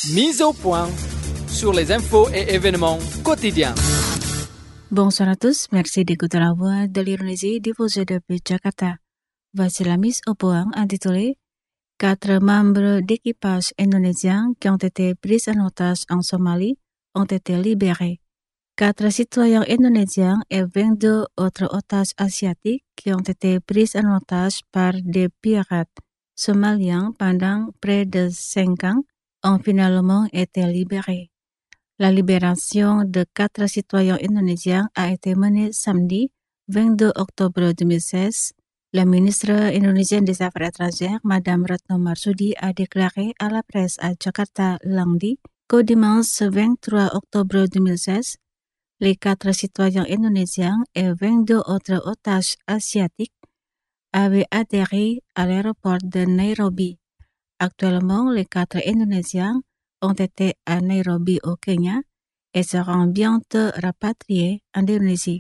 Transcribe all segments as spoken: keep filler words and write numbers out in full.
Mise au point sur les infos et événements quotidiens. Bonsoir à tous, merci d'écouter la voix de l'Indonésie diffusée depuis Jakarta. Voici la mise au point intitulée Quatre membres d'équipage indonésien qui ont été pris en otage en Somalie ont été libérés. Quatre citoyens indonésiens et vingt-deux autres otages asiatiques qui ont été pris en otage par des pirates somaliens pendant près de cinq ans ont finalement été libérés. La libération de quatre citoyens indonésiens a été menée samedi vingt-deux octobre deux mille seize. La ministre indonésienne des Affaires étrangères, Madame Retno Marsudi, a déclaré à la presse à Jakarta lundi qu'au dimanche vingt-trois octobre deux mille seize, les quatre citoyens indonésiens et vingt-deux autres otages asiatiques avaient atterri à l'aéroport de Nairobi. Actuellement, les quatre Indonésiens ont été à Nairobi au Kenya et seront bientôt rapatriés en Indonésie.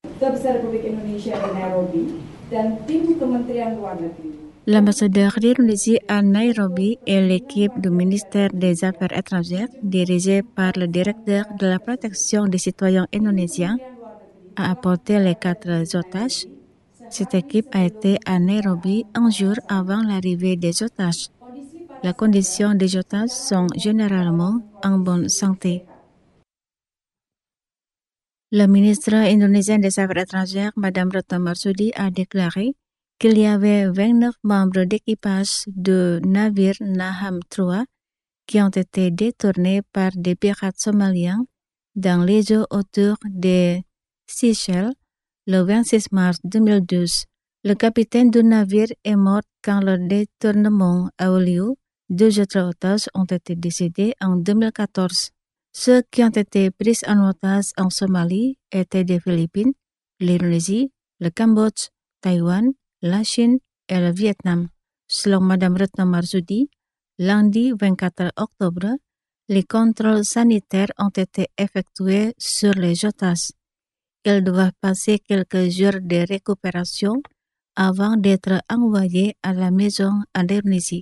L'ambassadeur d'Indonésie à Nairobi et l'équipe du ministère des Affaires étrangères, dirigée par le directeur de la protection des citoyens indonésiens, a apporté les quatre otages. Cette équipe a été à Nairobi un jour avant l'arrivée des otages. Les conditions des otages sont généralement en bonne santé. Le ministre indonésien des Affaires étrangères, Madame Retno Marsudi, a déclaré qu'il y avait vingt-neuf membres d'équipage de navire Naham trois qui ont été détournés par des pirates somaliens dans les eaux autour des Seychelles le vingt-six mars deux mille douze. Le capitaine du navire est mort quand le détournement a eu lieu. Deux autres otages ont été décédés en deux mille quatorze. Ceux qui ont été pris en otage en Somalie étaient des Philippines, l'Indonésie, le Cambodge, Taïwan, la Chine et le Vietnam. Selon Madame Retno Marsudi, lundi vingt-quatre octobre, les contrôles sanitaires ont été effectués sur les otages. Ils doivent passer quelques jours de récupération avant d'être envoyés à la maison en Indonésie.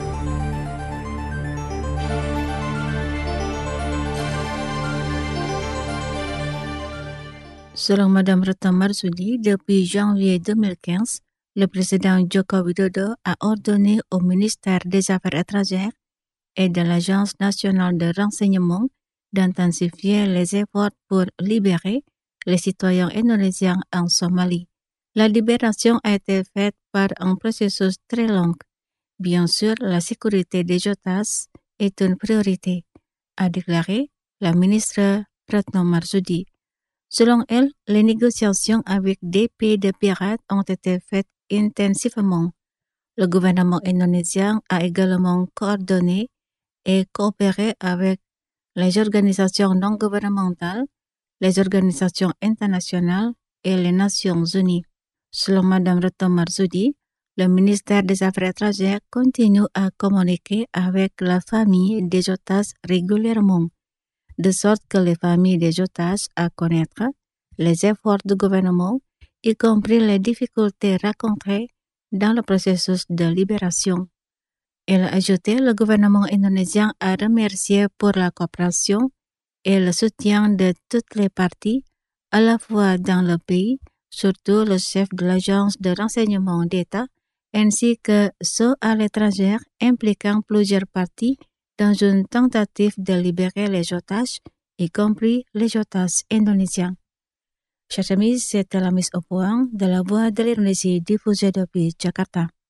Selon Madame Retno Marsudi, depuis janvier deux mille quinze, le président Joko Widodo a ordonné au ministère des Affaires étrangères et de l'Agence nationale de renseignement d'intensifier les efforts pour libérer les citoyens indonésiens en Somalie. La libération a été faite par un processus très long. Bien sûr, la sécurité des otages est une priorité, a déclaré la ministre Retno Marsudi. Selon elle, les négociations avec des pays de pirates ont été faites intensivement. Le gouvernement indonésien a également coordonné et coopéré avec les organisations non gouvernementales, les organisations internationales et les Nations unies. Selon Madame Retno Marsudi, le ministère des Affaires étrangères continue à communiquer avec la famille des otages régulièrement, de sorte que les familles des otages à connaître les efforts du gouvernement, y compris les difficultés rencontrées dans le processus de libération. Elle a ajouté le gouvernement indonésien a remercié pour la coopération et le soutien de toutes les parties, à la fois dans le pays, surtout le chef de l'agence de renseignement d'État, ainsi que ceux à l'étranger impliquant plusieurs parties dans une tentative de libérer les otages, y compris les otages indonésiens. Chers amis, c'était la mise au point de la voix de l'Indonésie diffusée depuis Jakarta.